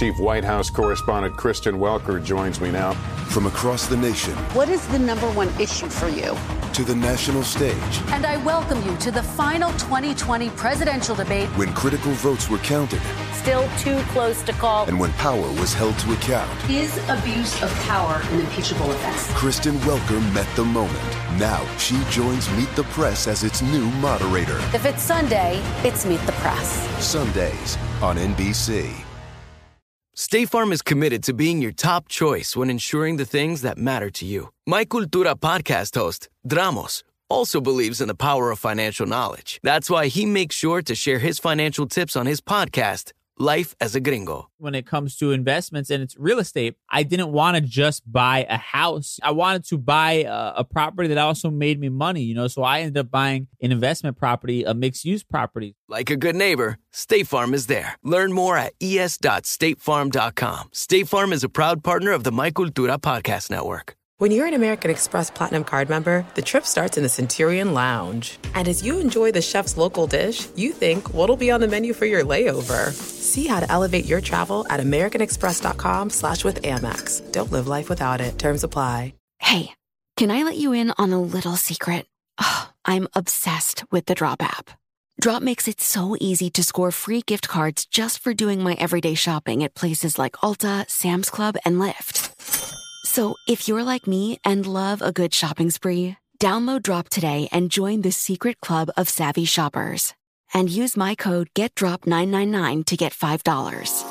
Chief White House correspondent Kristen Welker joins me now. From across the nation. What is the number one issue for you? To the national stage. And I welcome you to the final 2020 presidential debate. When critical votes were counted. Still too close to call. And when power was held to account. Is abuse of power an impeachable offense? Kristen Welker met the moment. Now she joins Meet the Press as its new moderator. If it's Sunday, it's Meet the Press. Sundays on NBC. State Farm is committed to being your top choice when ensuring the things that matter to you. My Cultura podcast host, Dramos, also believes in the power of financial knowledge. That's why he makes sure to share his financial tips on his podcast, Life as a Gringo. When it comes to investments and it's real estate, I didn't want to just buy a house. I wanted to buy a property that also made me money, so I ended up buying an investment property, a mixed-use property. Like a good neighbor, State Farm is there. Learn more at es.statefarm.com. State Farm is a proud partner of the My Cultura podcast network. When you're an American Express Platinum Card member, the trip starts in the Centurion Lounge. And as you enjoy the chef's local dish, you think, what'll be on the menu for your layover? See how to elevate your travel at americanexpress.com/withAmex. Don't live life without it. Terms apply. Hey, can I let you in on a little secret? Oh, I'm obsessed with the Drop app. Drop makes it so easy to score free gift cards just for doing my everyday shopping at places like Ulta, Sam's Club, and Lyft. So if you're like me and love a good shopping spree, download Drop today and join the secret club of savvy shoppers. And use my code GETDROP999 to get $5.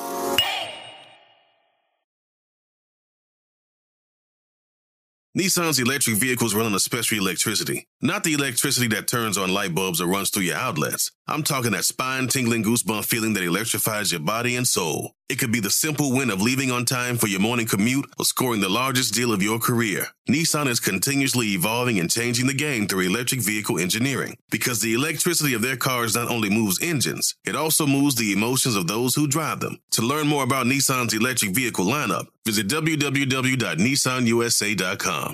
Nissan's electric vehicles run on a special electricity. Not the electricity that turns on light bulbs or runs through your outlets. I'm talking that spine-tingling goosebump feeling that electrifies your body and soul. It could be the simple win of leaving on time for your morning commute or scoring the largest deal of your career. Nissan is continuously evolving and changing the game through electric vehicle engineering. Because the electricity of their cars not only moves engines, it also moves the emotions of those who drive them. To learn more about Nissan's electric vehicle lineup, visit www.nissanusa.com.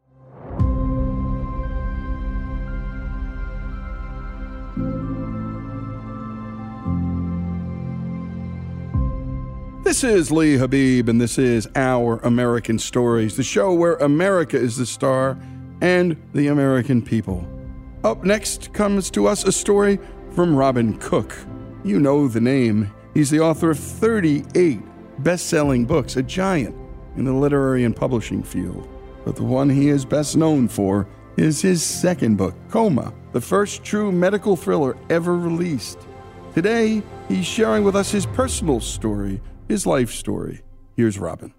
This is Lee Habib, and this is Our American Stories, the show where America is the star and the American people. Up next comes to us a story from Robin Cook. You know the name. He's the author of 38 best-selling books, a giant in the literary and publishing field. But the one he is best known for is his second book, Coma, the first true medical thriller ever released. Today, he's sharing with us his personal story, his life story. Here's Robin.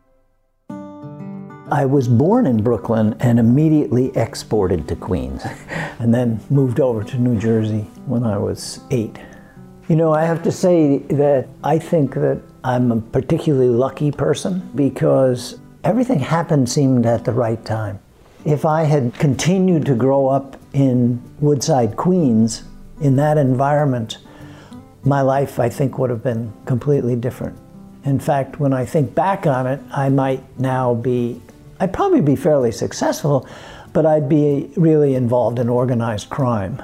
I was born in Brooklyn and immediately exported to Queens and then moved over to New Jersey when I was 8. I have to say that I think that I'm a particularly lucky person because everything happened seemed at the right time. If I had continued to grow up in Woodside, Queens, in that environment, my life, I think, would have been completely different. In fact, when I think back on it, I'd probably be fairly successful, but I'd be really involved in organized crime.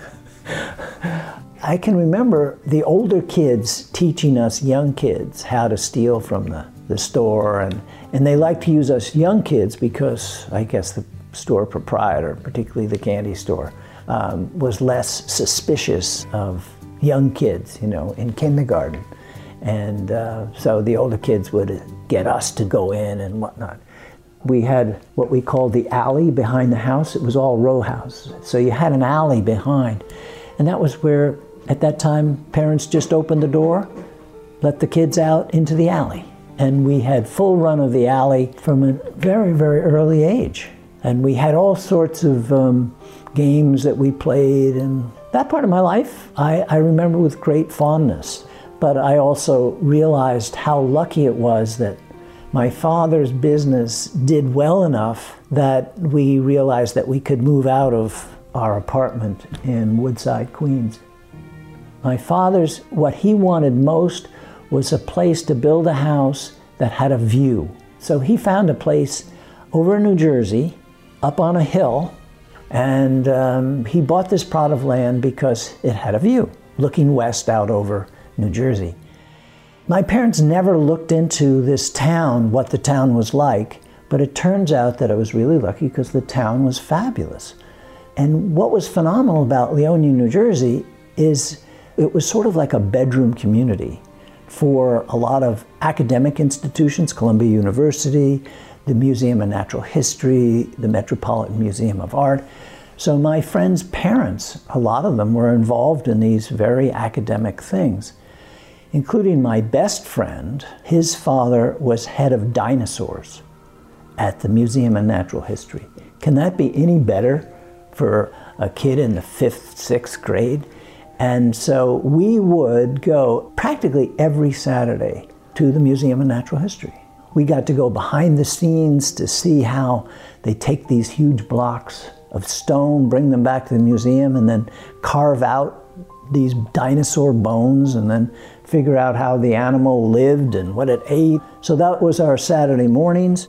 I can remember the older kids teaching us young kids how to steal from the store, and they like to use us young kids because I guess the store proprietor, particularly the candy store, was less suspicious of young kids, in kindergarten. And so the older kids would get us to go in and whatnot. We had what we called the alley behind the house. It was all row houses. So you had an alley behind. And that was where, at that time, parents just opened the door, let the kids out into the alley. And we had full run of the alley from a very, very early age. And we had all sorts of games that we played. And that part of my life, I remember with great fondness. But I also realized how lucky it was that my father's business did well enough that we realized that we could move out of our apartment in Woodside, Queens. My father's, what he wanted most was a place to build a house that had a view. So he found a place over in New Jersey, up on a hill, and he bought this plot of land because it had a view, looking west out over New Jersey. My parents never looked into this town, what the town was like, but it turns out that I was really lucky because the town was fabulous. And what was phenomenal about Leonia, New Jersey, is it was sort of like a bedroom community for a lot of academic institutions, Columbia University, the Museum of Natural History, the Metropolitan Museum of Art. So my friends' parents, a lot of them were involved in these very academic things, including my best friend. His father was head of dinosaurs at the Museum of Natural History. Can that be any better for a kid in the 5th, 6th grade? And so we would go practically every Saturday to the Museum of Natural History. We got to go behind the scenes to see how they take these huge blocks of stone, bring them back to the museum, and then carve out these dinosaur bones and then figure out how the animal lived and what it ate. So that was our Saturday mornings.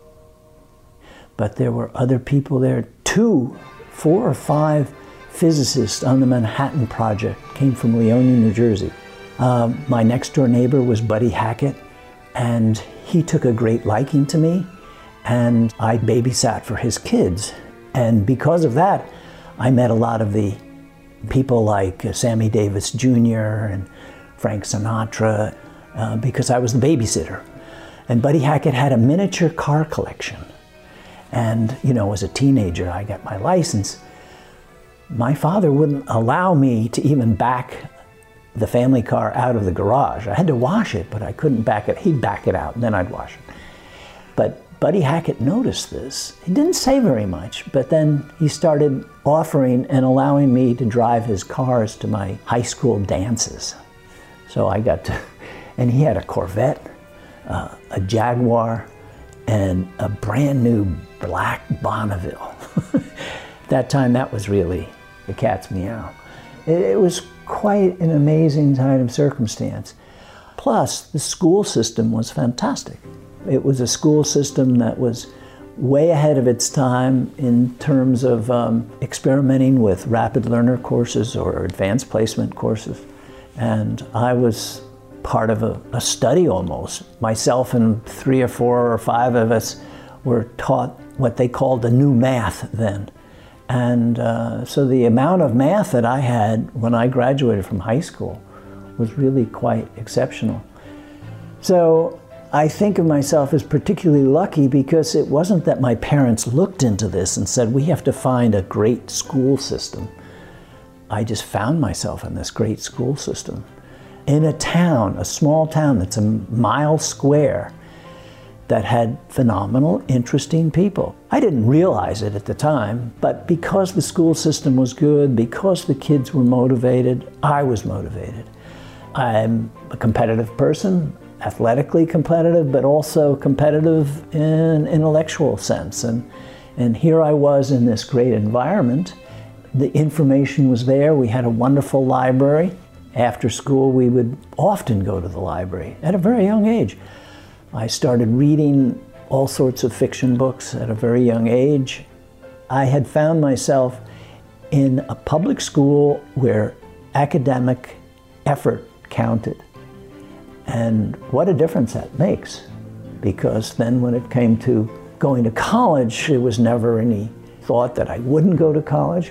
But there were other people there, 4 or 5 physicists on the Manhattan Project came from Leonia, New Jersey. My next door neighbor was Buddy Hackett, and he took a great liking to me, and I babysat for his kids. And because of that, I met a lot of the people like Sammy Davis Jr. and Frank Sinatra, because I was the babysitter. And Buddy Hackett had a miniature car collection. And, as a teenager, I got my license. My father wouldn't allow me to even back the family car out of the garage. I had to wash it, but I couldn't back it. He'd back it out, and then I'd wash it. But Buddy Hackett noticed this. He didn't say very much, but then he started offering and allowing me to drive his cars to my high school dances. So I got to, and he had a Corvette, a Jaguar, and a brand new black Bonneville. That time, that was really the cat's meow. It was quite an amazing kind of circumstance. Plus, the school system was fantastic. It was a school system that was way ahead of its time in terms of experimenting with rapid learner courses or advanced placement courses. And I was part of a study almost. Myself and 3 or 4 or 5 of us were taught what they called the new math then. And so the amount of math that I had when I graduated from high school was really quite exceptional. So I think of myself as particularly lucky because it wasn't that my parents looked into this and said, we have to find a great school system. I just found myself in this great school system. In a town, a small town that's a mile square, that had phenomenal, interesting people. I didn't realize it at the time, but because the school system was good, because the kids were motivated, I was motivated. I'm a competitive person, athletically competitive, but also competitive in an intellectual sense. And here I was in this great environment. The information was there. We had a wonderful library. After school, we would often go to the library at a very young age. I started reading all sorts of fiction books at a very young age. I had found myself in a public school where academic effort counted. And what a difference that makes. Because then when it came to going to college, there was never any thought that I wouldn't go to college.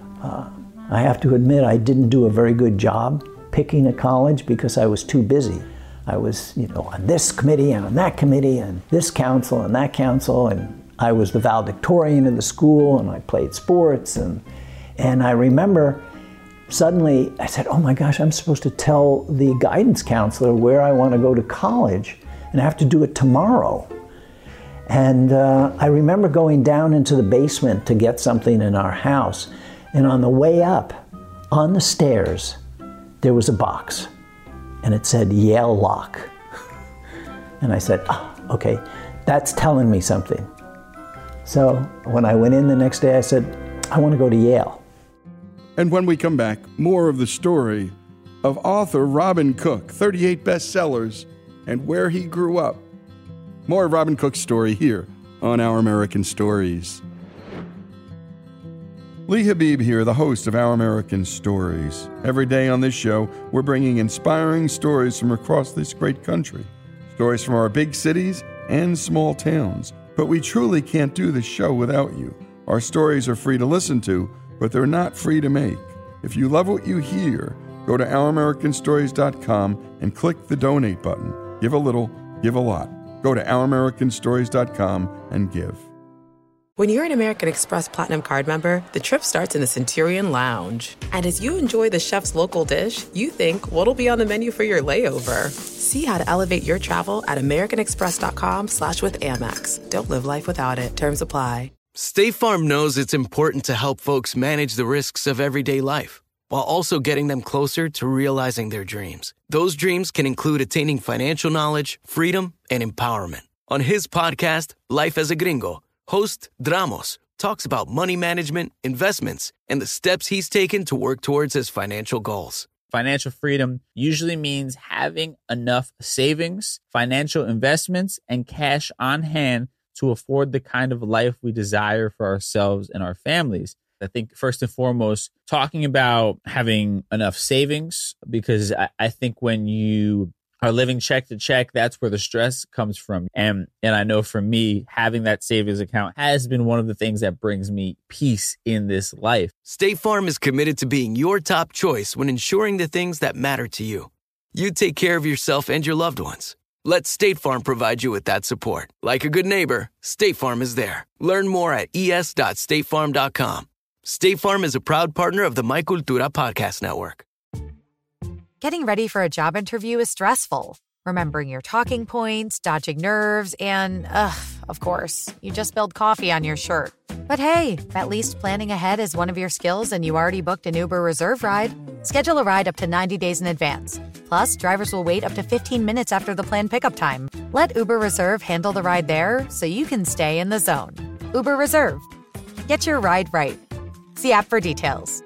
I have to admit I didn't do a very good job picking a college because I was too busy. I was, on this committee and on that committee and this council and that council, and I was the valedictorian of the school and I played sports. And I remember suddenly I said, oh my gosh, I'm supposed to tell the guidance counselor where I want to go to college and I have to do it tomorrow. And I remember going down into the basement to get something in our house, and on the way up, on the stairs, there was a box. And it said Yale Lock. And I said, okay, that's telling me something. So when I went in the next day, I said, I want to go to Yale. And when we come back, more of the story of author Robin Cook, 38 bestsellers, and where he grew up. More of Robin Cook's story here on Our American Stories. Lee Habib here, the host of Our American Stories. Every day on this show, we're bringing inspiring stories from across this great country. Stories from our big cities and small towns. But we truly can't do this show without you. Our stories are free to listen to, but they're not free to make. If you love what you hear, go to OurAmericanStories.com and click the donate button. Give a little, give a lot. Go to OurAmericanStories.com and give. When you're an American Express Platinum Card member, the trip starts in the Centurion Lounge. And as you enjoy the chef's local dish, you think, what'll be on the menu for your layover? See how to elevate your travel at americanexpress.com/withAmex. Don't live life without it. Terms apply. State Farm knows it's important to help folks manage the risks of everyday life, while also getting them closer to realizing their dreams. Those dreams can include attaining financial knowledge, freedom, and empowerment. On his podcast, Life as a Gringo, host Dramos talks about money management, investments, and the steps he's taken to work towards his financial goals. Financial freedom usually means having enough savings, financial investments, and cash on hand to afford the kind of life we desire for ourselves and our families. I think first and foremost, talking about having enough savings, because I think when you are living check to check, that's where the stress comes from. And I know for me, having that savings account has been one of the things that brings me peace in this life. State Farm is committed to being your top choice when ensuring the things that matter to you. You take care of yourself and your loved ones. Let State Farm provide you with that support. Like a good neighbor, State Farm is there. Learn more at es.statefarm.com. State Farm is a proud partner of the My Cultura podcast network. Getting ready for a job interview is stressful. Remembering your talking points, dodging nerves, and, of course, you just spilled coffee on your shirt. But hey, at least planning ahead is one of your skills and you already booked an Uber Reserve ride. Schedule a ride up to 90 days in advance. Plus, drivers will wait up to 15 minutes after the planned pickup time. Let Uber Reserve handle the ride there so you can stay in the zone. Uber Reserve. Get your ride right. See app for details.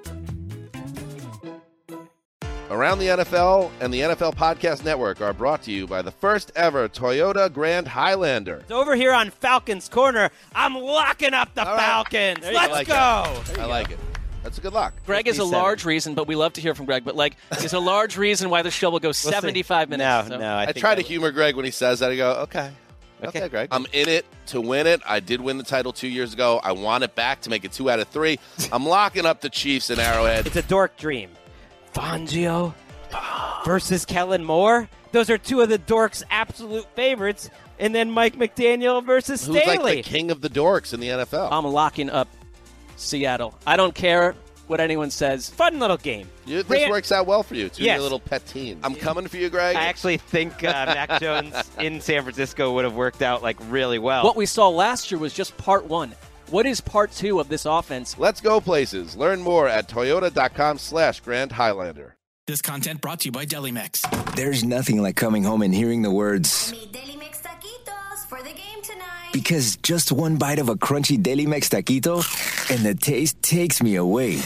Around the NFL and the NFL Podcast Network are brought to you by the first ever Toyota Grand Highlander. It's over here on Falcons Corner. I'm locking up the Falcons. Let's go. I like it. That's a good lock. Greg is a large reason, but we love to hear from Greg, but is a large reason why the show will go 75 minutes. No, I try to humor Greg when he says that. I go, okay, Greg. I'm in it to win it. I did win the title 2 years ago. I want it back to make it 2 out of 3. I'm locking up the Chiefs in Arrowhead. It's a dork dream. Fangio versus Kellen Moore. Those are two of the dorks' absolute favorites. And then Mike McDaniel versus Staley. Who's like the king of the dorks in the NFL? I'm locking up Seattle. I don't care what anyone says. Fun little game. This works out well for you. Two of your little pet teams. I'm coming for you, Greg. I actually think Mac Jones in San Francisco would have worked out really well. What we saw last year was just part 1. What is part 2 of this offense? Let's go places. Learn more at toyota.com/Grand Highlander. This content brought to you by Delimex. There's nothing like coming home and hearing the words, "Mi Delimex taquitos for the game tonight." Because just one bite of a crunchy Delimex taquito and the taste takes me away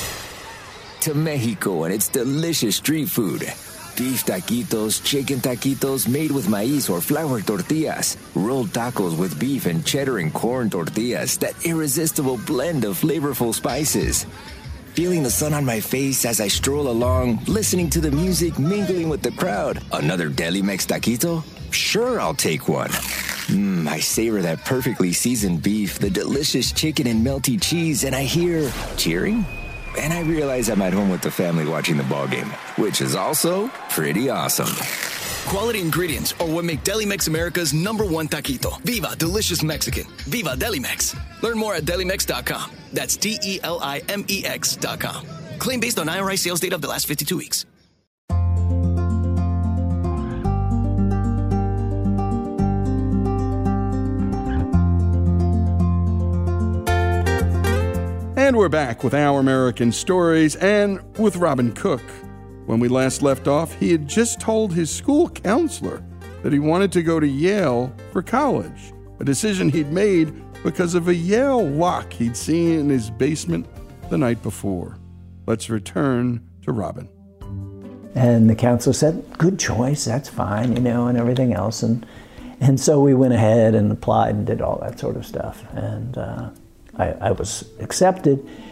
to Mexico and its delicious street food. Beef taquitos, chicken taquitos made with maíz or flour tortillas, rolled tacos with beef and cheddar and corn tortillas, that irresistible blend of flavorful spices. Feeling the sun on my face as I stroll along, listening to the music, mingling with the crowd. Another Delimex taquito? Sure, I'll take one. I savor that perfectly seasoned beef, the delicious chicken and melty cheese, and I hear cheering? And I realize I'm at home with the family watching the ball game, which is also pretty awesome. Quality ingredients are what make Delimex America's #1 taquito. Viva delicious Mexican. Viva Delimex. Learn more at Delimex.com. That's DELIMEX.com. Claim based on IRI sales data of the last 52 weeks. And we're back with Our American Stories and with Robin Cook. When we last left off, he had just told his school counselor that he wanted to go to Yale for college, a decision he'd made because of a Yale lock he'd seen in his basement the night before. Let's return to Robin. And the counselor said, good choice, that's fine, and everything else. And so we went ahead and applied and did all that sort of stuff. And I was accepted.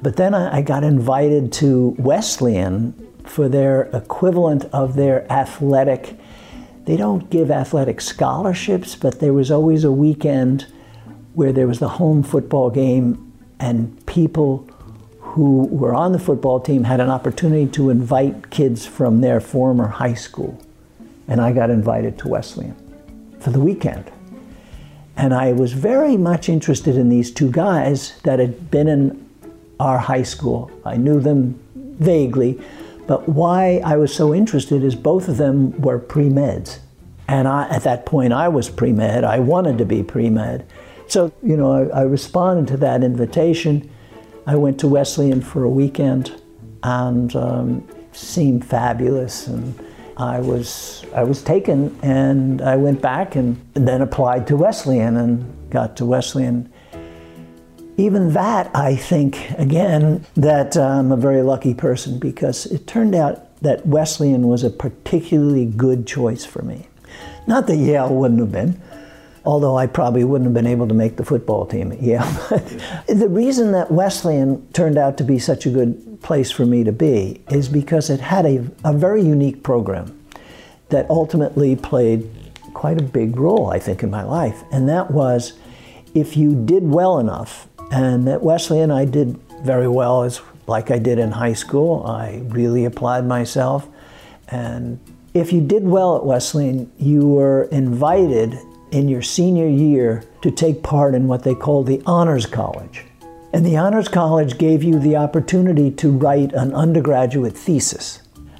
But then I got invited to Wesleyan for their equivalent of their athletic. They don't give athletic scholarships, but there was always a weekend where there was the home football game, and people who were on the football team had an opportunity to invite kids from their former high school. And I got invited to Wesleyan for the weekend. And I was very much interested in these two guys that had been in our high school. I knew them vaguely, but why I was so interested is both of them were pre-meds. And at that point I was pre-med. I wanted to be pre-med. So, I responded to that invitation. I went to Wesleyan for a weekend and seemed fabulous. And I was taken, and I went back and then applied to Wesleyan and got to Wesleyan. Even that, I think, again, that I'm a very lucky person, because it turned out that Wesleyan was a particularly good choice for me. Not that Yale wouldn't have been, although I probably wouldn't have been able to make the football team at Yale. The reason that Wesleyan turned out to be such a good place for me to be is because it had a very unique program that ultimately played quite a big role, I think, in my life. And that was, if you did well enough, and at Wesleyan I did very well, like I did in high school. I really applied myself. And if you did well at Wesleyan, you were invited in your senior year to take part in what they call the Honors College. And the Honors College gave you the opportunity to write an undergraduate thesis.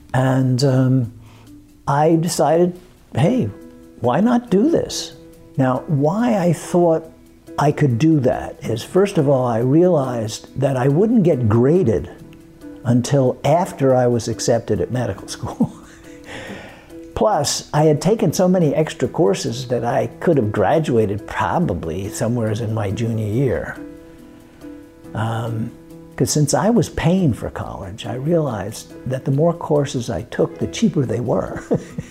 And I decided, hey, why not do this? Now, why I thought I could do that is, first of all, I realized that I wouldn't get graded until after I was accepted at medical school. Plus, I had taken so many extra courses that I could have graduated probably somewhere in my junior year. Because since I was paying for college, I realized that the more courses I took, the cheaper they were.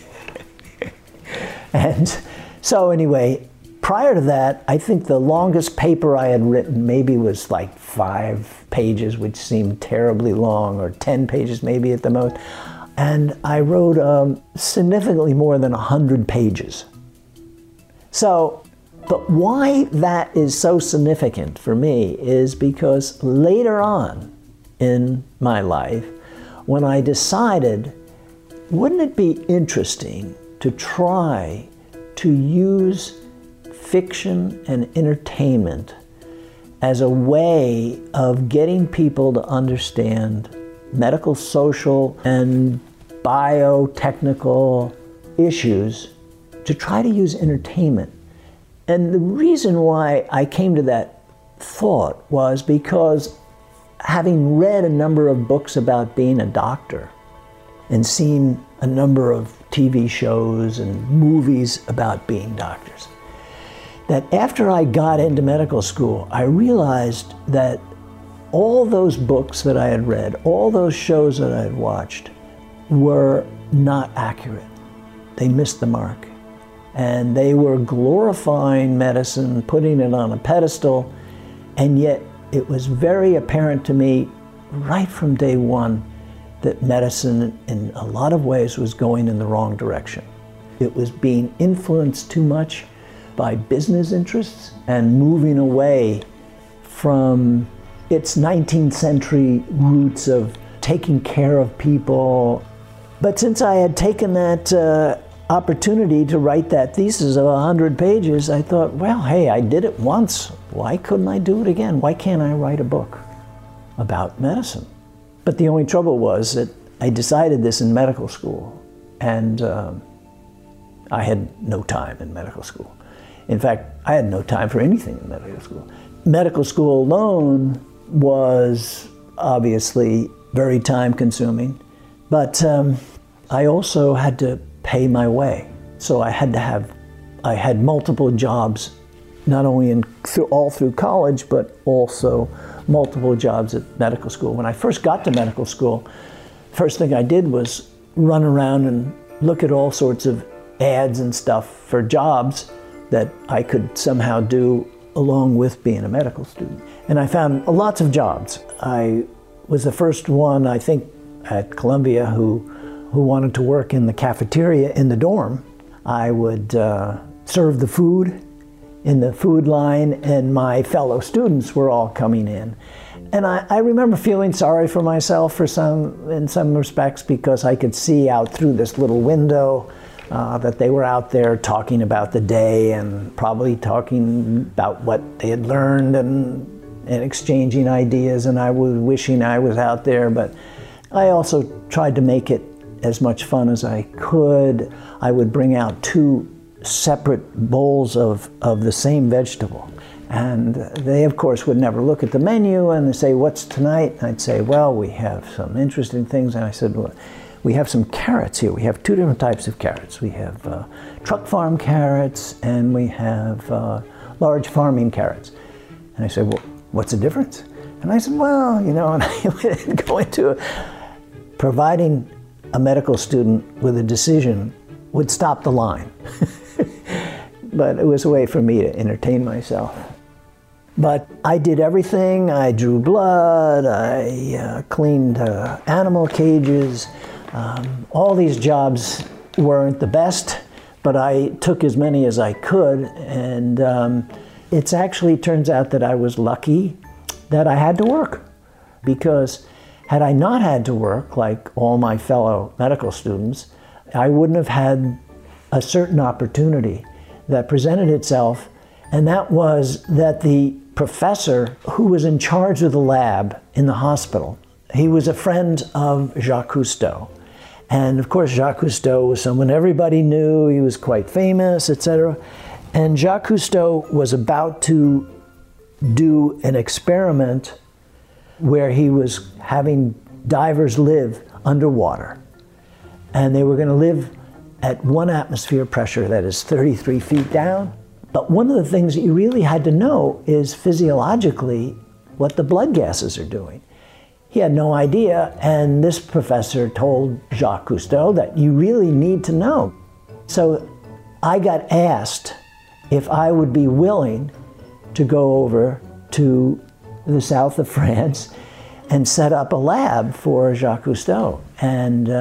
And so anyway, prior to that, I think the longest paper I had written maybe was like 5 pages, which seemed terribly long, or 10 pages maybe at the most. And I wrote significantly more than 100 pages. So, but why that is so significant for me is because later on in my life, when I decided, wouldn't it be interesting to try to use fiction and entertainment as a way of getting people to understand medical, social, and biotechnical issues, to try to use entertainment. And the reason why I came to that thought was because, having read a number of books about being a doctor and seen a number of TV shows and movies about being doctors, that after I got into medical school, I realized that all those books that I had read, all those shows that I had watched, were not accurate. They missed the mark. And they were glorifying medicine, putting it on a pedestal, and yet it was very apparent to me right from day one that medicine in a lot of ways was going in the wrong direction. It was being influenced too much by business interests and moving away from its 19th century roots of taking care of people. But since I had taken that opportunity to write that thesis of 100 pages, I thought, well, hey, I did it once. Why couldn't I do it again? Why can't I write a book about medicine? But the only trouble was that I decided this in medical school, and I had no time in medical school. In fact, I had no time for anything in medical school. Medical school alone was obviously very time-consuming, but I also had to pay my way. So I had multiple jobs, not only all through college, but also multiple jobs at medical school. When I first got to medical school, first thing I did was run around and look at all sorts of ads and stuff for jobs that I could somehow do along with being a medical student. And I found lots of jobs. I was the first one, I think, at Columbia who wanted to work in the cafeteria in the dorm. I would serve the food in the food line, and my fellow students were all coming in. And I remember feeling sorry for myself in some respects, because I could see out through this little window that they were out there talking about the day and probably talking about what they had learned and exchanging ideas, and I was wishing I was out there. But I also tried to make it as much fun as I could. I would bring out 2 separate bowls of the same vegetable. And they, of course, would never look at the menu and say, "What's tonight?" And I'd say, "Well, we have some interesting things." And I said, "Well, we have some carrots here. We have 2 different types of carrots. We have truck farm carrots, and we have large farming carrots." And I said, "Well, what's the difference?" And I said, "Well, and I would go into providing a medical student with a decision would stop the line." But it was a way for me to entertain myself. But I did everything. I drew blood, I cleaned animal cages. All these jobs weren't the best, but I took as many as I could. And it actually turns out that I was lucky that I had to work, because had I not had to work like all my fellow medical students, I wouldn't have had a certain opportunity that presented itself, and that was that the professor who was in charge of the lab in the hospital, he was a friend of Jacques Cousteau. And of course, Jacques Cousteau was someone everybody knew. He was quite famous, etc. And Jacques Cousteau was about to do an experiment where he was having divers live underwater. And they were going to live at 1 atmosphere pressure, that is 33 feet down. But one of the things that you really had to know is physiologically what the blood gases are doing. He had no idea, and this professor told Jacques Cousteau that you really need to know. So I got asked if I would be willing to go over to the south of France and set up a lab for Jacques Cousteau. And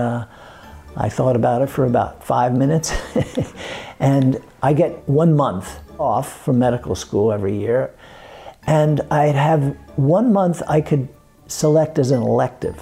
I thought about it for about 5 minutes. And I get 1 month off from medical school every year. And I'd have 1 month I could select as an elective.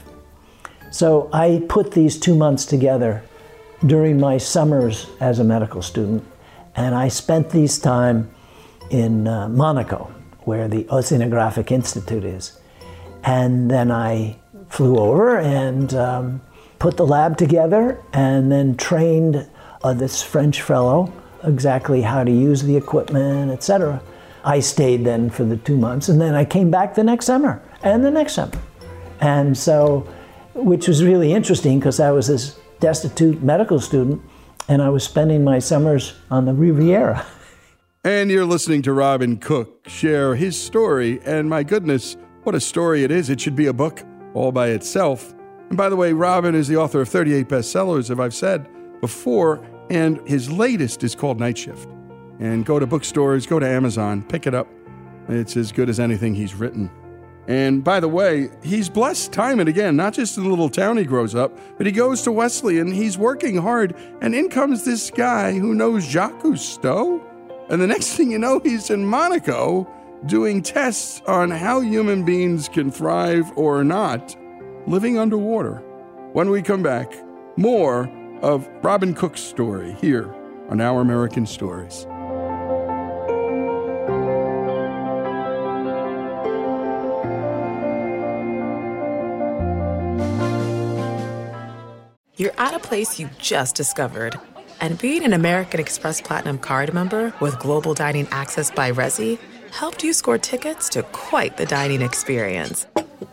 So I put these 2 months together during my summers as a medical student. And I spent these time in Monaco, where the Oceanographic Institute is. And then I flew over and put the lab together, and then trained this French fellow exactly how to use the equipment, etc. I stayed then for the 2 months, and then I came back the next summer, and the next summer. And so, which was really interesting, because I was this destitute medical student, and I was spending my summers on the Riviera. And you're listening to Robin Cook share his story, and my goodness, what a story it is. It should be a book all by itself. And by the way, Robin is the author of 38 bestsellers, as I've said before, and his latest is called Night Shift. And go to bookstores, go to Amazon, pick it up. It's as good as anything he's written. And by the way, he's blessed time and again, not just in the little town he grows up, but he goes to Wesleyan, he's working hard, and in comes this guy who knows Jacques Cousteau. And the next thing you know, he's in Monaco doing tests on how human beings can thrive or not living underwater. When we come back, more of Robin Cook's story here on Our American Stories. You're at a place you just discovered. And being an American Express Platinum card member with Global Dining Access by Resy helped you score tickets to quite the dining experience.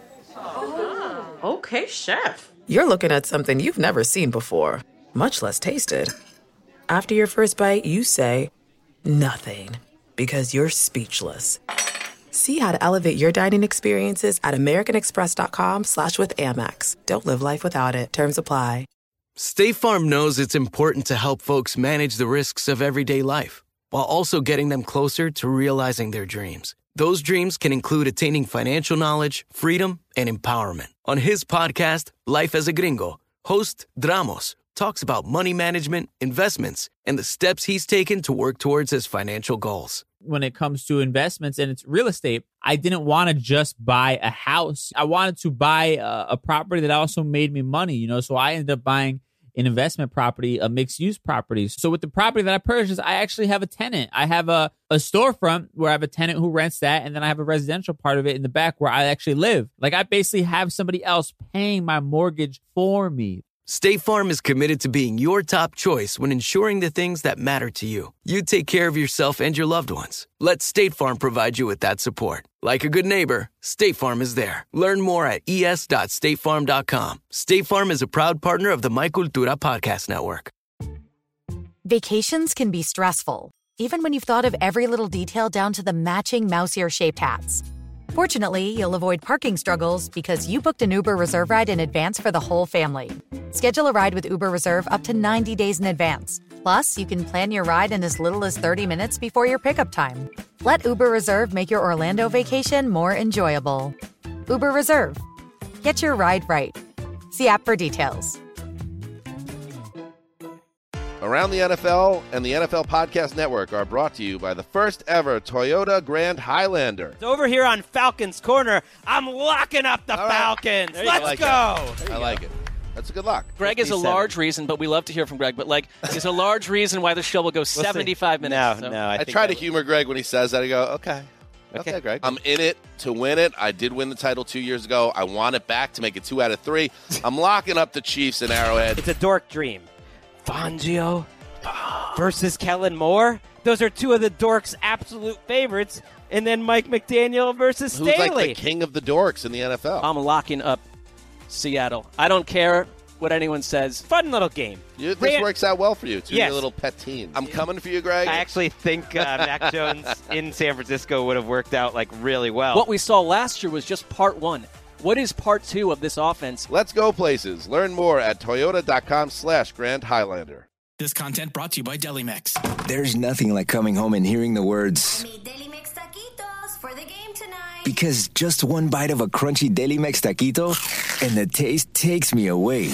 Okay, chef. You're looking at something you've never seen before, much less tasted. After your first bite, you say, nothing, because you're speechless. See how to elevate your dining experiences at americanexpress.com/withAmex. Don't live life without it. Terms apply. State Farm knows it's important to help folks manage the risks of everyday life. while also getting them closer to realizing their dreams. Those dreams can include attaining financial knowledge, freedom, and empowerment. On his podcast, Life as a Gringo, host Dramos talks about money management, investments, and the steps he's taken to work towards his financial goals. When it comes to investments and it's real estate, I didn't want to just buy a house. I wanted to buy a property that also made me money, you know, so I ended up buying an investment property, a mixed-use property. So with the property that I purchased, I actually have a tenant. I have a storefront where I have a tenant who rents that, and then I have a residential part of it in the back where I actually live. Like, I basically have somebody else paying my mortgage for me. State Farm is committed to being your top choice when ensuring the things that matter to you. You take care of yourself and your loved ones. Let State Farm provide you with that support. Like a good neighbor, State Farm is there. Learn more at es.statefarm.com. State Farm is a proud partner of the My Cultura Podcast Network. Vacations can be stressful, even when you've thought of every little detail down to the matching mouse ear-shaped hats. Fortunately, you'll avoid parking struggles because you booked an Uber Reserve ride in advance for the whole family. Schedule a ride with Uber Reserve up to 90 days in advance. Plus, you can plan your ride in as little as 30 minutes before your pickup time. Let Uber Reserve make your Orlando vacation more enjoyable. Uber Reserve. Get your ride right. See app for details. Around the NFL and the NFL Podcast Network are brought to you by the first ever Toyota Grand Highlander. It's over here on Falcons Corner. I'm locking up the Falcons. Let's go. I like it. That's a good lock. Greg is a large reason, but we love to hear from Greg. But, like, there's a large reason why the show will go 75 minutes. No. I try to humor Greg when he says that. I go, okay, Greg. I'm in it to win it. I did win the title 2 years ago. I want it back to make it 2 out of 3. I'm locking up the Chiefs in Arrowhead. It's a dork dream. Fangio versus Kellen Moore. Those are two of the dorks' absolute favorites. And then Mike McDaniel versus Staley. Who's like the king of the dorks in the NFL? I'm locking up Seattle. I don't care what anyone says. Fun little game. This works out well for you. It's your little pet team. I'm coming for you, Greg. I actually think Mac Jones in San Francisco would have worked out like really well. What we saw last year was just part one. What is part two of this offense? Let's go places. Learn more at toyota.com/Grand Highlander. This content brought to you by Delimex. There's nothing like coming home and hearing the words, Delimex taquitos for the game tonight. because just one bite of a crunchy Delimex taquito and the taste takes me away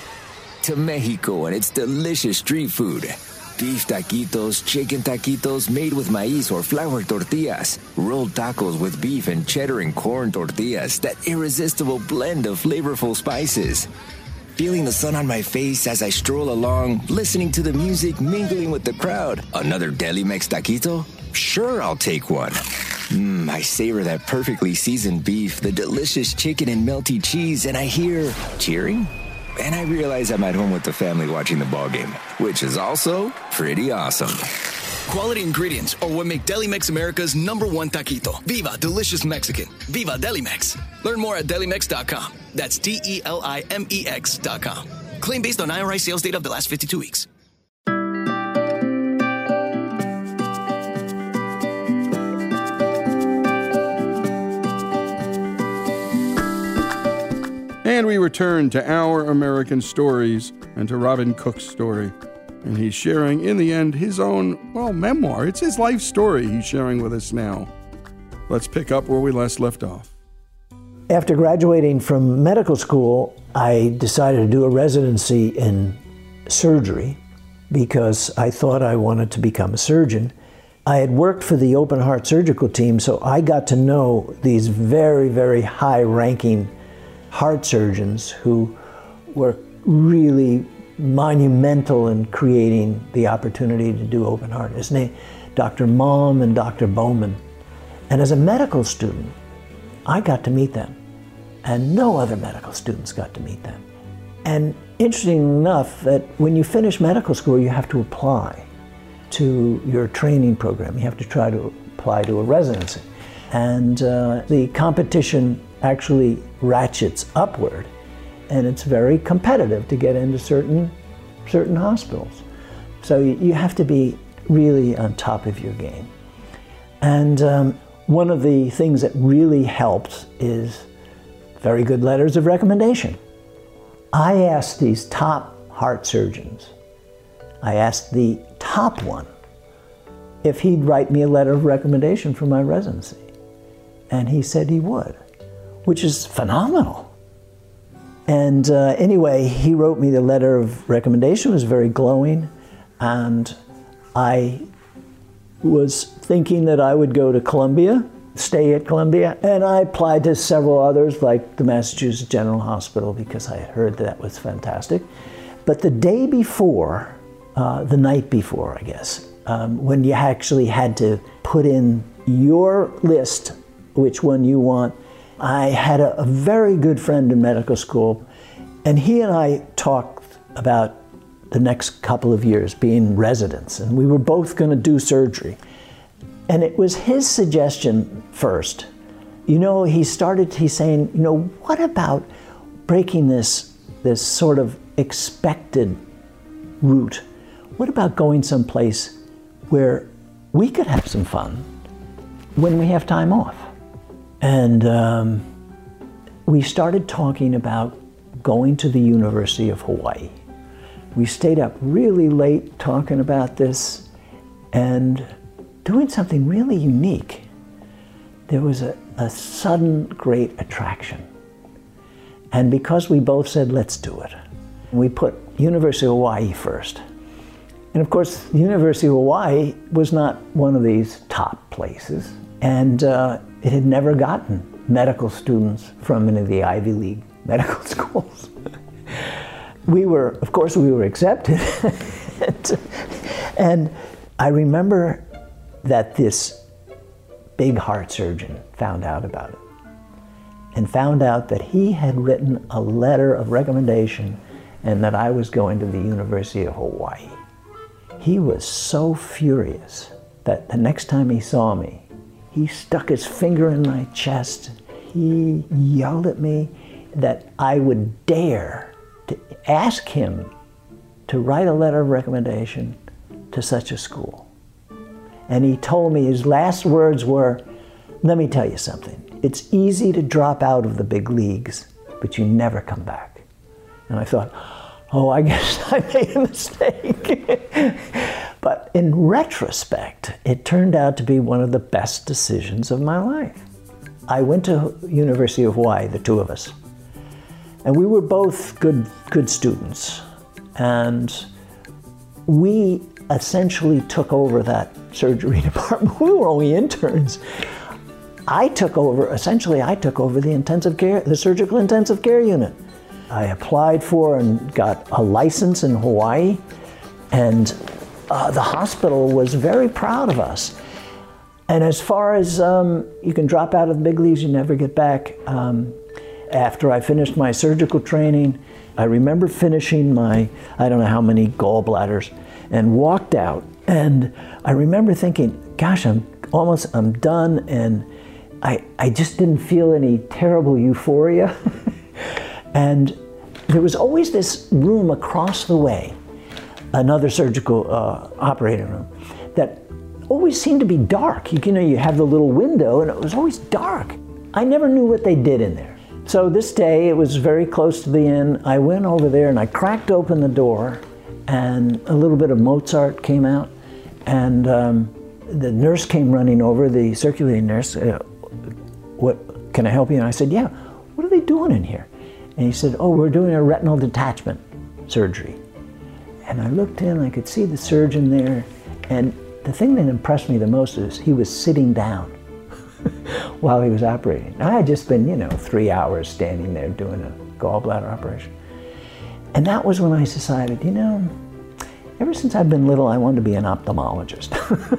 to Mexico and its delicious street food. Beef taquitos, chicken taquitos made with maíz or flour tortillas, rolled tacos with beef and cheddar and corn tortillas, that irresistible blend of flavorful spices. Feeling the sun on my face as I stroll along, listening to the music, mingling with the crowd. Another Delimex taquito? Sure, I'll take one. I savor that perfectly seasoned beef, the delicious chicken and melty cheese, and I hear cheering? And I realize I'm at home with the family watching the ball game, which is also pretty awesome. Quality ingredients are what make Delimex America's #1 taquito. Viva Delicious Mexican. Viva Delimex. Learn more at Delimex.com. That's DELIMEX.com. Claim based on IRI sales data of the last 52 weeks. And we return to Our American Stories and to Robin Cook's story. And he's sharing, in the end, his own, memoir. It's his life story he's sharing with us now. Let's pick up where we last left off. After graduating from medical school, I decided to do a residency in surgery because I thought I wanted to become a surgeon. I had worked for the open heart surgical team, so I got to know these very, very high-ranking heart surgeons who were really monumental in creating the opportunity to do open heart. His name, Dr. Malm and Dr. Bowman. And as a medical student, I got to meet them. And no other medical students got to meet them. And interesting enough, that when you finish medical school, you have to apply to your training program. You have to try to apply to a residency. And the competition actually ratchets upward. And it's very competitive to get into certain hospitals. So you have to be really on top of your game. And one of the things that really helps is very good letters of recommendation. I asked these top heart surgeons, I asked the top one, if he'd write me a letter of recommendation for my residency. And he said he would, which is phenomenal. And anyway, he wrote me the letter of recommendation. It was very glowing. And I was thinking that I would go to Columbia, stay at Columbia. And I applied to several others, like the Massachusetts General Hospital, because I had heard that was fantastic. But the day before, the night before, I guess, when you actually had to put in your list, which one you want, I had a very good friend in medical school, and he and I talked about the next couple of years being residents, and we were both going to do surgery. And it was his suggestion first. You know, he's saying, you know, what about breaking this sort of expected route? What about going someplace where we could have some fun when we have time off? And we started talking about going to the University of Hawaii. We stayed up really late talking about this and doing something really unique. There was a sudden great attraction. And because we both said, let's do it, we put University of Hawaii first. And of course, the University of Hawaii was not one of these top places. And it had never gotten medical students from any of the Ivy League medical schools. We were accepted. And I remember that this big heart surgeon found out about it and found out that he had written a letter of recommendation and that I was going to the University of Hawaii. He was so furious that the next time he saw me, he stuck his finger in my chest. He yelled at me that I would dare to ask him to write a letter of recommendation to such a school. And he told me, his last words were, let me tell you something. It's easy to drop out of the big leagues, but you never come back. And I thought, oh, I guess I made a mistake. But in retrospect, it turned out to be one of the best decisions of my life. I went to University of Hawaii, the two of us, and we were both good students. And we essentially took over that surgery department. We were only interns. I took over the intensive care, the surgical intensive care unit. I applied for and got a license in Hawaii, and the hospital was very proud of us. And as far as you can drop out of the big leagues, you never get back. After I finished my surgical training, I remember finishing my, I don't know how many gallbladders, and walked out. And I remember thinking, gosh, I'm done, and I just didn't feel any terrible euphoria. And there was always this room across the way, another surgical operating room, that always seemed to be dark. You know, you have the little window, and it was always dark. I never knew what they did in there. So this day, it was very close to the end. I went over there and I cracked open the door, and a little bit of Mozart came out, and the nurse came running over, the circulating nurse. What, can I help you? And I said, yeah. What are they doing in here? And he said, oh, we're doing a retinal detachment surgery. And I looked in, I could see the surgeon there, and the thing that impressed me the most is he was sitting down while he was operating. I had just been, 3 hours standing there doing a gallbladder operation. And that was when I decided, ever since I've been little, I wanted to be an ophthalmologist.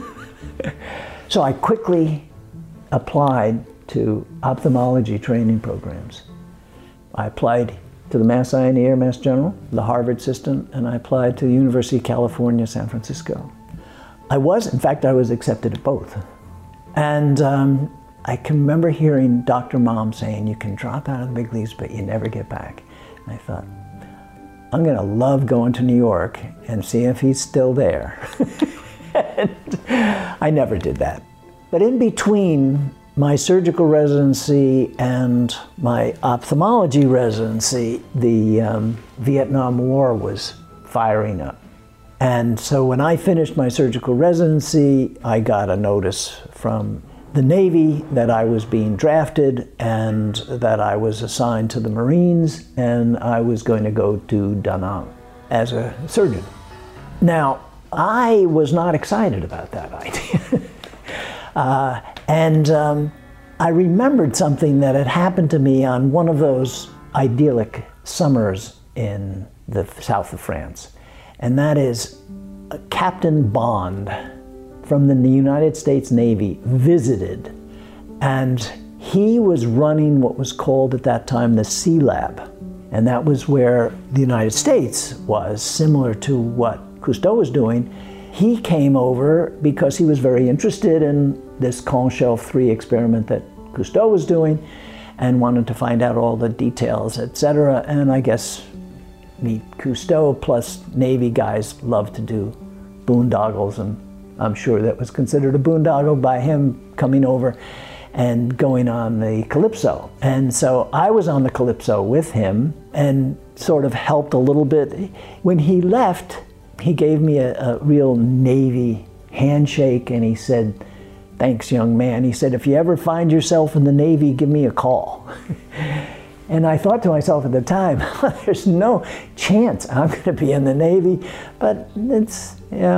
So I quickly applied to ophthalmology training programs. I applied to the Mass Eye and Ear, Mass General, the Harvard system, and I applied to the University of California, San Francisco. I was accepted at both. And I can remember hearing Dr. Mom saying, you can drop out of the big leagues, but you never get back. And I thought, I'm gonna love going to New York and see if he's still there. And I never did that. But in between my surgical residency and my ophthalmology residency, the Vietnam War was firing up. And so when I finished my surgical residency, I got a notice from the Navy that I was being drafted and that I was assigned to the Marines and I was going to go to Da Nang as a surgeon. Now, I was not excited about that idea. I remembered something that had happened to me on one of those idyllic summers in the south of France. And that is Captain Bond from the United States Navy visited, and he was running what was called at that time the Sea Lab. And that was where the United States was, similar to what Cousteau was doing. He came over because he was very interested in this Conchel 3 experiment that Cousteau was doing and wanted to find out all the details, etc. And I guess Cousteau plus Navy guys love to do boondoggles, and I'm sure that was considered a boondoggle by him coming over and going on the Calypso. And so I was on the Calypso with him and sort of helped a little bit. When he left, he gave me a real Navy handshake and he said, "Thanks, young man." He said, "If you ever find yourself in the Navy, give me a call." And I thought to myself at the time, there's no chance I'm going to be in the Navy, but it's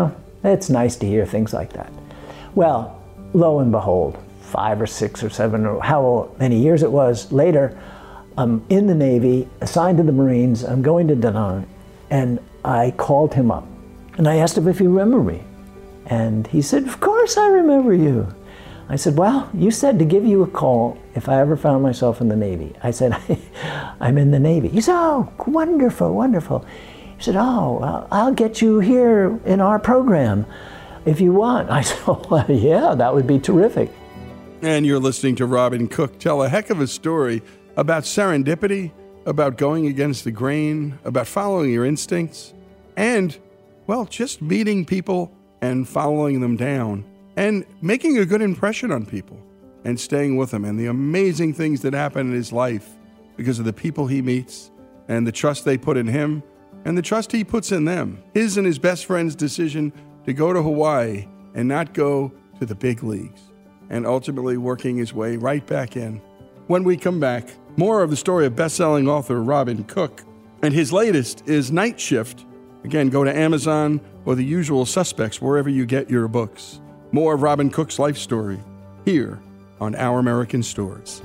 nice to hear things like that. Well, lo and behold, 5 or 6 or 7 or how many years it was later, I'm in the Navy, assigned to the Marines, I'm going to Da Nang, and I called him up. And I asked him if he remembered me. And he said, "Of course I remember you." I said, "Well, you said to give you a call if I ever found myself in the Navy." I said, "I'm in the Navy." He said, "Oh, wonderful, wonderful." He said, "Oh, I'll get you here in our program if you want." I said, "Oh, well, yeah, that would be terrific." And you're listening to Robin Cook tell a heck of a story about serendipity, about going against the grain, about following your instincts, and, well, just meeting people and following them down and making a good impression on people and staying with them, and the amazing things that happen in his life because of the people he meets and the trust they put in him and the trust he puts in them. His and his best friend's decision to go to Hawaii and not go to the big leagues, and ultimately working his way right back in. When we come back, more of the story of best-selling author Robin Cook, and his latest is Night Shift. Again, go to Amazon or the usual suspects wherever you get your books. More of Robin Cook's life story here on Our American Stories.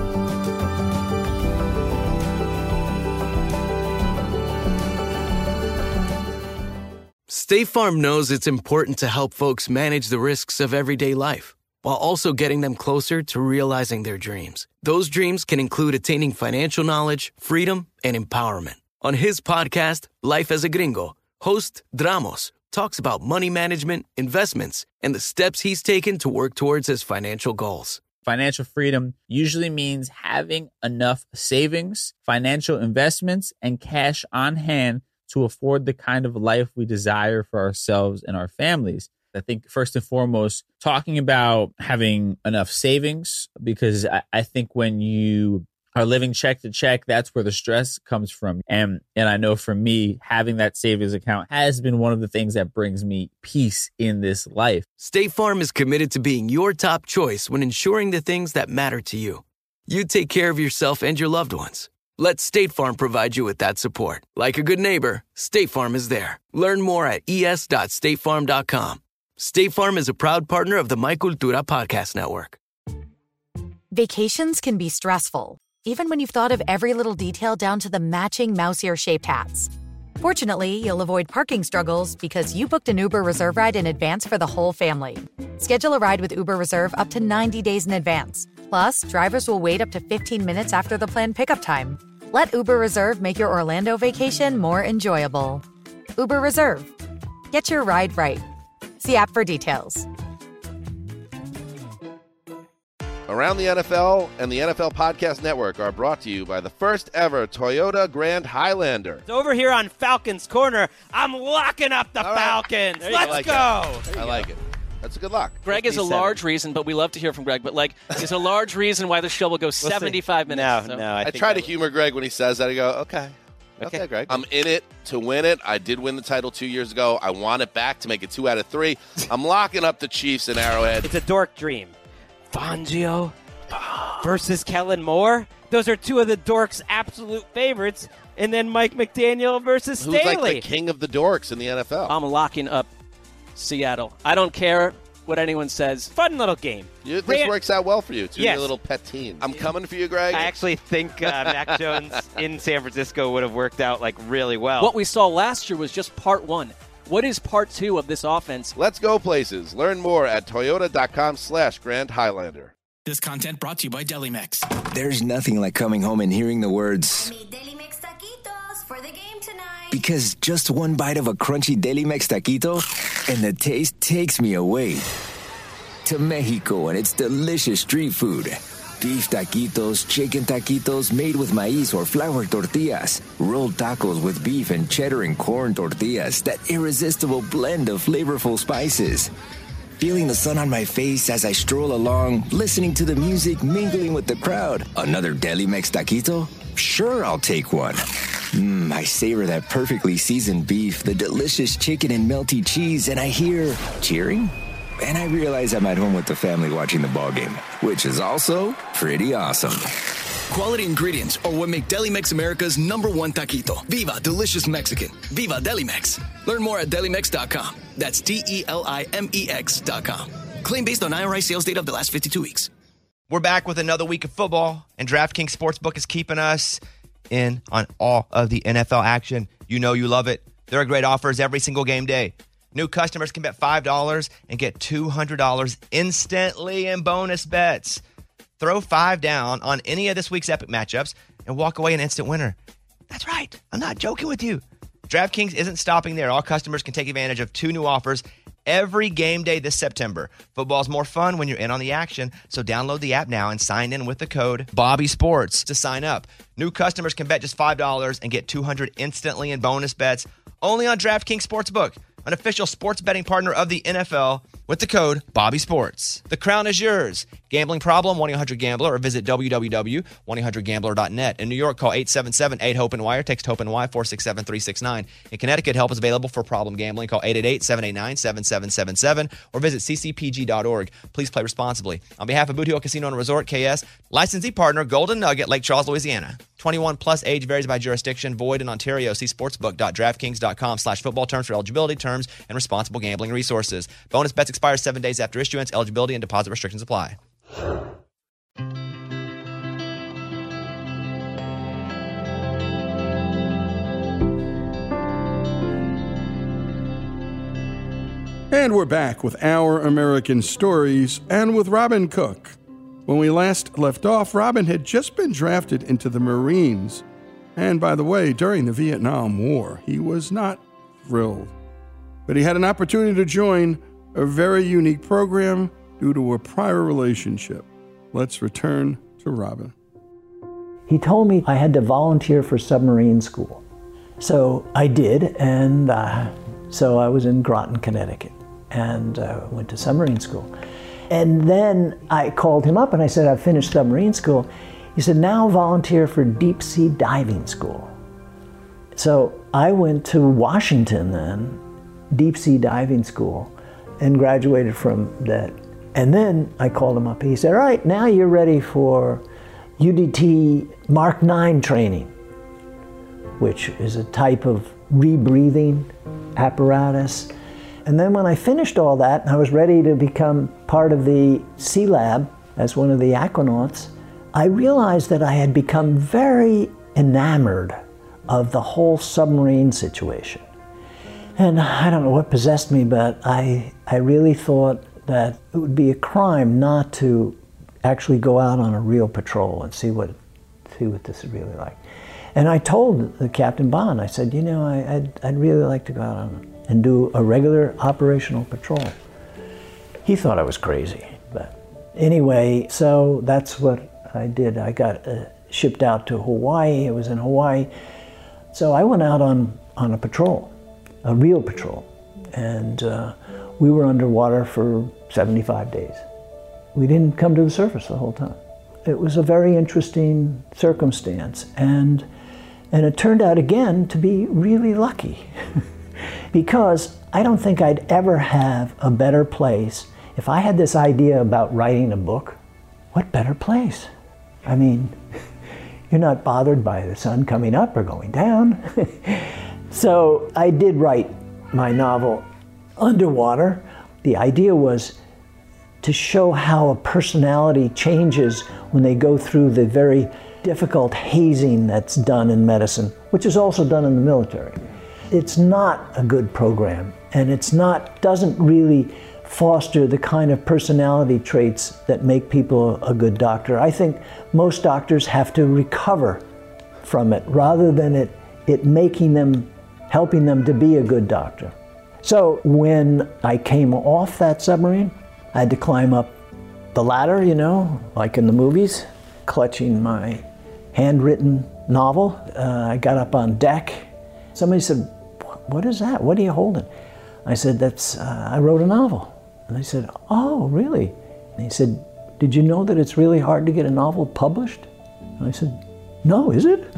State Farm knows it's important to help folks manage the risks of everyday life while also getting them closer to realizing their dreams. Those dreams can include attaining financial knowledge, freedom, and empowerment. On his podcast, Life as a Gringo, host Dramos talks about money management, investments, and the steps he's taken to work towards his financial goals. Financial freedom usually means having enough savings, financial investments, and cash on hand to afford the kind of life we desire for ourselves and our families. I think first and foremost, talking about having enough savings, because I think when you are living check to check, that's where the stress comes from. And I know for me, having that savings account has been one of the things that brings me peace in this life. State Farm is committed to being your top choice when ensuring the things that matter to you. You take care of yourself and your loved ones. Let State Farm provide you with that support. Like a good neighbor, State Farm is there. Learn more at es.statefarm.com. State Farm is a proud partner of the My Cultura podcast network. Vacations can be stressful, even when you've thought of every little detail down to the matching mouse ear-shaped hats. Fortunately, you'll avoid parking struggles because you booked an Uber Reserve ride in advance for the whole family. Schedule a ride with Uber Reserve up to 90 days in advance. Plus, drivers will wait up to 15 minutes after the planned pickup time. Let Uber Reserve make your Orlando vacation more enjoyable. Uber Reserve. Get your ride right. See app for details. Around the NFL and the NFL Podcast Network are brought to you by the first ever Toyota Grand Highlander. It's over here on Falcons Corner. I'm locking up the Falcons. Let's go. I like it. That's a good lock. Greg is a large reason, but we love to hear from Greg. But is a large reason why the show will go 75 minutes. No, I try to humor Greg when he says that. I go, okay. Okay, Greg. I'm in it to win it. I did win the title 2 years ago. I want it back to make it 2 out of 3. I'm locking up the Chiefs in Arrowhead. It's a dork dream. Fangio versus Kellen Moore. Those are two of the dorks' absolute favorites. And then Mike McDaniel versus Staley. Who's like the king of the dorks in the NFL? I'm locking up Seattle. I don't care what anyone says. Fun little game. This works out well for you. It's your little pet team. I'm coming for you, Greg. I actually think Mac Jones in San Francisco would have worked out like really well. What we saw last year was just part one. What is part two of this offense? Let's go places. Learn more at toyota.com/Grand Highlander. This content brought to you by Delimex. There's nothing like coming home and hearing the words, Delimex taquitos for the game tonight. because just one bite of a crunchy Delimex taquito and the taste takes me away to Mexico and its delicious street food. Beef taquitos, chicken taquitos made with maíz or flour tortillas, rolled tacos with beef and cheddar and corn tortillas, that irresistible blend of flavorful spices. Feeling the sun on my face as I stroll along, listening to the music, mingling with the crowd. Another Delimex taquito? Sure, I'll take one. I savor that perfectly seasoned beef, the delicious chicken and melty cheese, and I hear cheering? And I realize I'm at home with the family watching the ball game, which is also pretty awesome. Quality ingredients are what make Delimex America's #1 taquito. Viva Delicious Mexican. Viva Delimex. Learn more at Delimex.com. That's DELIMEX.com. Claim based on IRI sales data of the last 52 weeks. We're back with another week of football, and DraftKings Sportsbook is keeping us in on all of the NFL action. You know you love it. There are great offers every single game day. New customers can bet $5 and get $200 instantly in bonus bets. Throw $5 down on any of this week's epic matchups and walk away an instant winner. That's right. I'm not joking with you. DraftKings isn't stopping there. All customers can take advantage of 2 new offers every game day this September. Football's more fun when you're in on the action, so download the app now and sign in with the code BobbySports to sign up. New customers can bet just $5 and get $200 instantly in bonus bets only on DraftKings Sportsbook, an official sports betting partner of the NFL, with the code BobbySports. The crown is yours. Gambling problem? 1-800-GAMBLER or visit www.1800gambler.net. In New York, call 877-8-HOPE-NY or text HOPE-NY 467-369. In Connecticut, help is available for problem gambling. Call 888-789-7777 or visit ccpg.org. Please play responsibly. On behalf of Boot Hill Casino and Resort, KS, licensee partner Golden Nugget, Lake Charles, Louisiana. 21 plus, age varies by jurisdiction, void in Ontario. See sportsbook.draftkings.com/football terms for eligibility, terms, and responsible gambling resources. Bonus bets expire 7 days after issuance. Eligibility and deposit restrictions apply. And we're back with Our American Stories and with Robin Cook. When we last left off, Robin had just been drafted into the Marines. And by the way, during the Vietnam War, he was not thrilled. But he had an opportunity to join a very unique program due to a prior relationship. Let's return to Robin. He told me I had to volunteer for submarine school. So I did, and so I was in Groton, Connecticut, and went to submarine school. And then I called him up and I said, I've finished submarine school. He said, now volunteer for deep sea diving school. So I went to Washington then, deep sea diving school, and graduated from that. And then I called him up. He said, all right, now you're ready for UDT Mark 9 training, which is a type of rebreathing apparatus. And then when I finished all that, and I was ready to become part of the Sea Lab as one of the aquanauts, I realized that I had become very enamored of the whole submarine situation. And I don't know what possessed me, but I really thought that it would be a crime not to actually go out on a real patrol and see what this is really like. And I told the Captain Bond, I said, you know, I'd really like to go out on and do a regular operational patrol. He thought I was crazy, but anyway, so that's what I did. I got shipped out to Hawaii. I was in Hawaii. So I went out on a patrol, a real patrol, and we were underwater for 75 days. We didn't come to the surface the whole time. It was a very interesting circumstance, and And it turned out again to be really lucky because I don't think I'd ever have a better place. If I had this idea about writing a book, what better place? I mean, you're not bothered by the sun coming up or going down. So I did write my novel underwater. The idea was to show how a personality changes when they go through the very difficult hazing that's done in medicine, which is also done in the military. It's not a good program, and doesn't really foster the kind of personality traits that make people a good doctor. I think most doctors have to recover from it rather than it helping them to be a good doctor. So when I came off that submarine, I had to climb up the ladder, like in the movies, clutching my handwritten novel. I got up on deck. Somebody said, "What is that? What are you holding?" I said, I wrote a novel. And they said, "Oh, really?" And he said, "Did you know that it's really hard to get a novel published?" And I said, "No, is it?"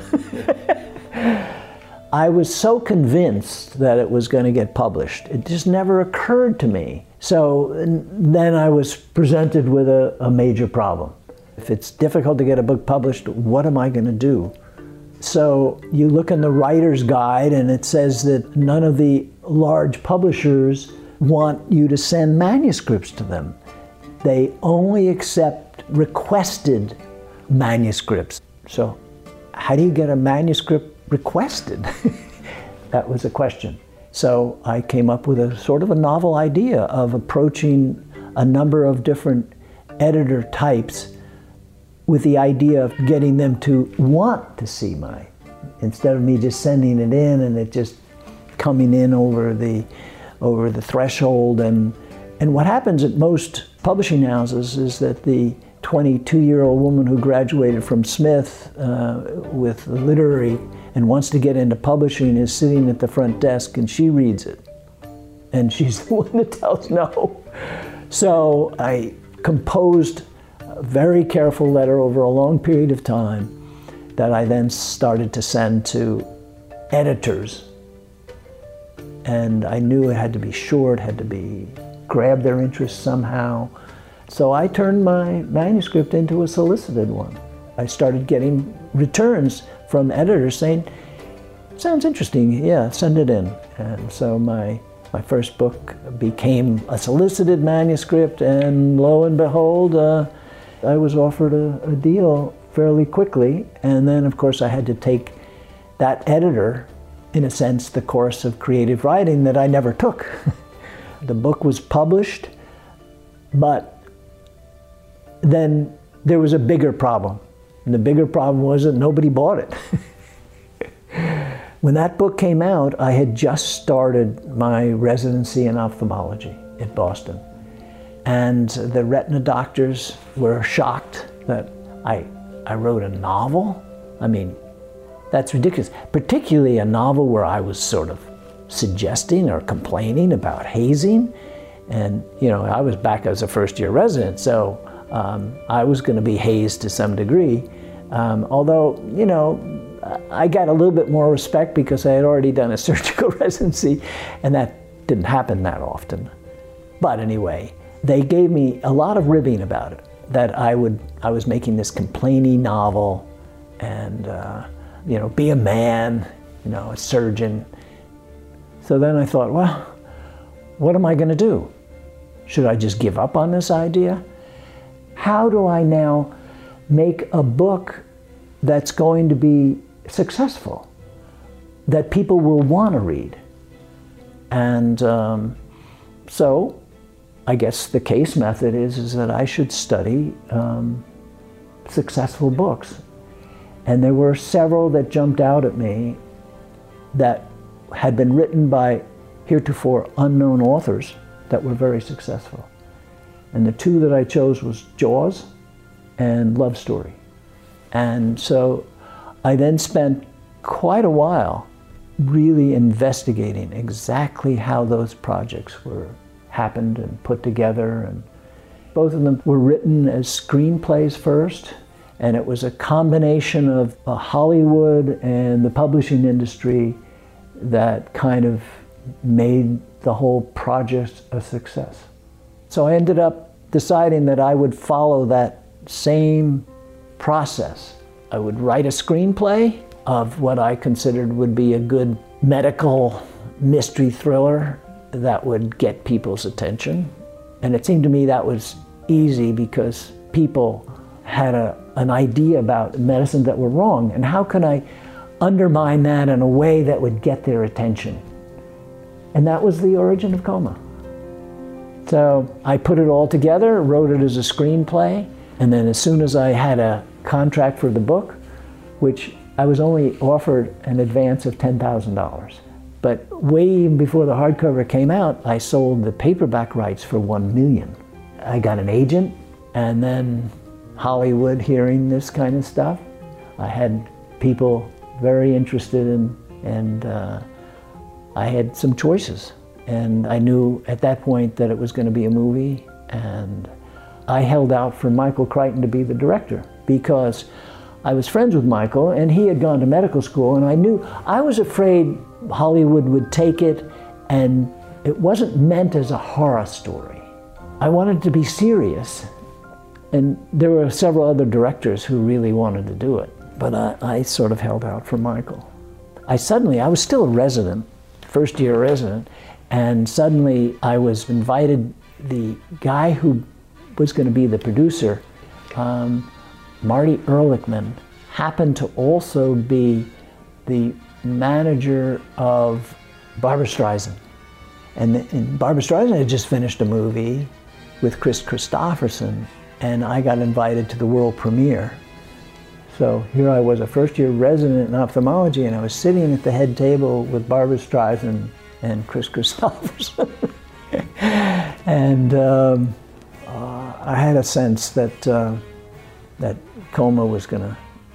I was so convinced that it was going to get published. It just never occurred to me. So then I was presented with a major problem. If it's difficult to get a book published, what am I going to do? So you look in the writer's guide and it says that none of the large publishers want you to send manuscripts to them. They only accept requested manuscripts. So how do you get a manuscript requested? That was a question. So I came up with a sort of a novel idea of approaching a number of different editor types with the idea of getting them to want to see instead of me just sending it in and it just coming in over the threshold. And what happens at most publishing houses is that the 22-year-old woman who graduated from Smith with literary and wants to get into publishing is sitting at the front desk and she reads it. And she's the one that tells no. So I composed a very careful letter over a long period of time that I then started to send to editors. And I knew it had to be short, had to grab their interest somehow. So I turned my manuscript into a solicited one. I started getting returns from editors saying, "Sounds interesting, yeah, send it in." And so my first book became a solicited manuscript, and lo and behold, I was offered a deal fairly quickly. And then, of course, I had to take that editor, in a sense, the course of creative writing that I never took. The book was published, but then there was a bigger problem. And the bigger problem was that nobody bought it. When that book came out, I had just started my residency in ophthalmology at Boston. And the retina doctors were shocked that I wrote a novel. I mean, that's ridiculous. Particularly a novel where I was sort of suggesting or complaining about hazing. And, I was back as a first-year resident, so I was going to be hazed to some degree. Although, I got a little bit more respect because I had already done a surgical residency, and that didn't happen that often. But anyway, they gave me a lot of ribbing about it, that I was making this complaining novel and, be a man, a surgeon. So then I thought, well, what am I going to do? Should I just give up on this idea? How do I now make a book that's going to be successful, that people will want to read? And so I guess the case method is that I should study successful books. And there were several that jumped out at me that had been written by heretofore unknown authors that were very successful. And the two that I chose was Jaws and Love Story. And so I then spent quite a while really investigating exactly how those projects happened and put together. And both of them were written as screenplays first, And it was a combination of Hollywood and the publishing industry that kind of made the whole project a success. So I ended up deciding that I would follow that same process. I would write a screenplay of what I considered would be a good medical mystery thriller that would get people's attention. And it seemed to me that was easy because people had an idea about medicine that were wrong, and how can I undermine that in a way that would get their attention? And that was the origin of Coma. So I put it all together, wrote it as a screenplay, and then as soon as I had a contract for the book, which I was only offered an advance of $10,000. But way before the hardcover came out, I sold the paperback rights for $1 million. I got an agent, and then Hollywood hearing this kind of stuff. I had people very interested in, and I had some choices. And I knew at that point that it was going to be a movie, and I held out for Michael Crichton to be the director because I was friends with Michael, and he had gone to medical school, and I was afraid Hollywood would take it, and it wasn't meant as a horror story. I wanted it to be serious. And there were several other directors who really wanted to do it, but I sort of held out for Michael. I was still a resident, first-year resident, and suddenly I was invited. The guy who was going to be the producer, Marty Ehrlichman, happened to also be the manager of Barbra Streisand. And Barbra Streisand had just finished a movie with Chris Christopherson, and I got invited to the world premiere. So here I was, a first-year resident in ophthalmology, and I was sitting at the head table with Barbra Streisand and Chris Christopherson. And I had a sense that that Coma was gonna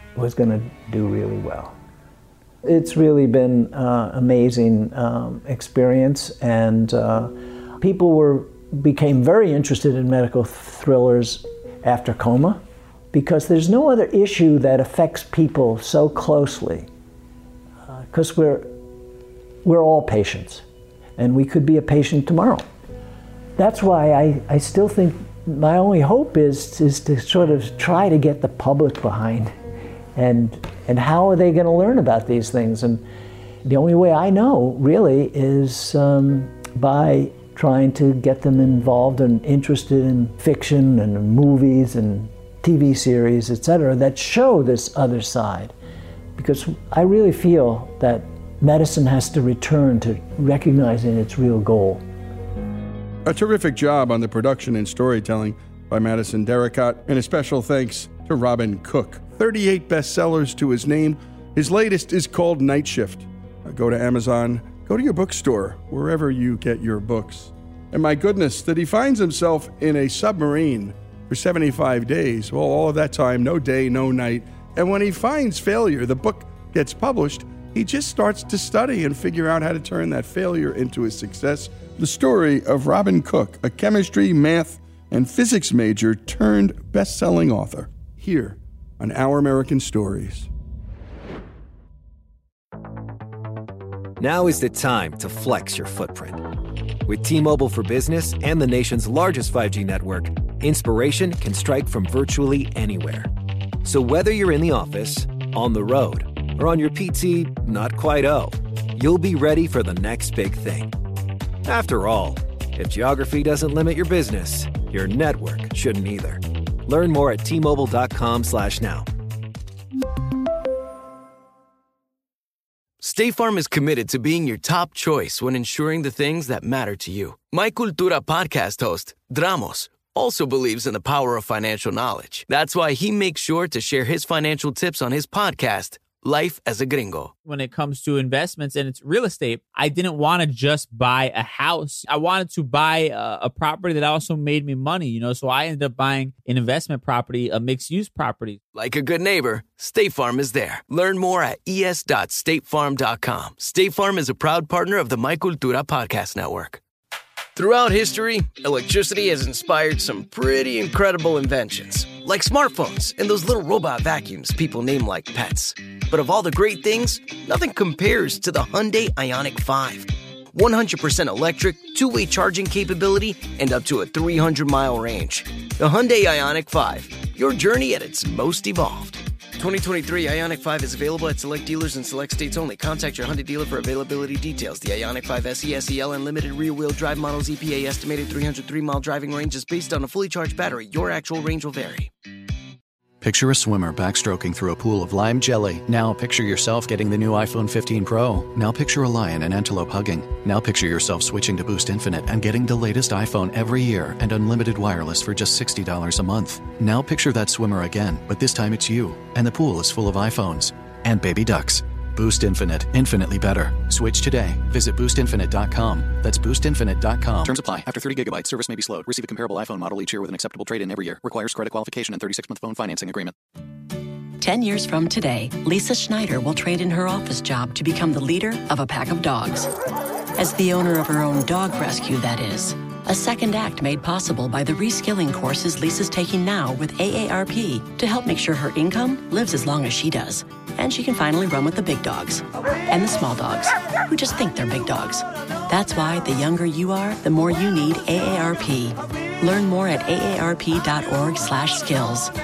do really well. It's really been amazing experience, and people became very interested in medical thrillers after Coma, because there's no other issue that affects people so closely, because we're all patients, and we could be a patient tomorrow. That's why I still think my only hope is to sort of try to get the public behind, and how are they going to learn about these things? And the only way I know, really, is by trying to get them involved and interested in fiction and movies and TV series, etc., that show this other side. Because I really feel that medicine has to return to recognizing its real goal. A terrific job on the production and storytelling by Madison Derricott, and a special thanks to Robin Cook. 38 bestsellers to his name. His latest is called Night Shift. Go to Amazon, go to your bookstore, wherever you get your books. And my goodness, that he finds himself in a submarine for 75 days. Well, all of that time, no day, no night. And when he finds failure, the book gets published, he just starts to study and figure out how to turn that failure into a success. The story of Robin Cook, a chemistry, math, and physics major turned best-selling author, here on Our American Stories. Now is the time to flex your footprint. With T-Mobile for Business and the nation's largest 5G network, inspiration can strike from virtually anywhere. So whether you're in the office, on the road, or on your PT not quite you'll be ready for the next big thing. After all, if geography doesn't limit your business, your network shouldn't either. Learn more at T-Mobile.com/now. State Farm is committed to being your top choice when ensuring the things that matter to you. My Cultura podcast host, Dramos, also believes in the power of financial knowledge. That's why he makes sure to share his financial tips on his podcast, Life as a Gringo. When it comes to investments and it's real estate, I didn't want to just buy a house. I wanted to buy a property that also made me money, so I ended up buying an investment property, a mixed-use property. Like a good neighbor, State Farm is there. Learn more at es.statefarm.com. State Farm is a proud partner of the My Cultura podcast network. Throughout history, electricity has inspired some pretty incredible inventions. like smartphones and those little robot vacuums people name like pets. But of all the great things, nothing compares to the Hyundai Ioniq 5. 100% electric, two-way charging capability, and up to a 300-mile range. The Hyundai Ioniq 5, your journey at its most evolved. 2023 Ioniq 5 is available at select dealers in select states only. Contact your Hyundai dealer for availability details. The Ioniq 5 SE, SEL, and limited rear-wheel drive models EPA estimated 303-mile driving range is based on a fully charged battery. Your actual range will vary. Picture a swimmer backstroking through a pool of lime jelly. Now picture yourself getting the new iPhone 15 Pro. Now picture a lion and antelope hugging. Now picture yourself switching to Boost Infinite and getting the latest iPhone every year and unlimited wireless for just $60 a month. Now picture that swimmer again, but this time it's you, and the pool is full of iPhones and baby ducks. Boost Infinite. Infinitely better. Switch today. Visit boostinfinite.com. That's boostinfinite.com. Terms apply. After 30 gigabytes, service may be slowed. Receive a comparable iPhone model each year with an acceptable trade-in every year. Requires credit qualification and 36-month phone financing agreement. 10 years from today, Lisa Schneider will trade in her office job to become the leader of a pack of dogs. As the owner of her own dog rescue, that is. A second act made possible by the reskilling courses Lisa's taking now with AARP to help make sure her income lives as long as she does. And she can finally run with the big dogs and the small dogs who just think they're big dogs. That's why the younger you are, the more you need AARP. Learn more at aarp.org/skills.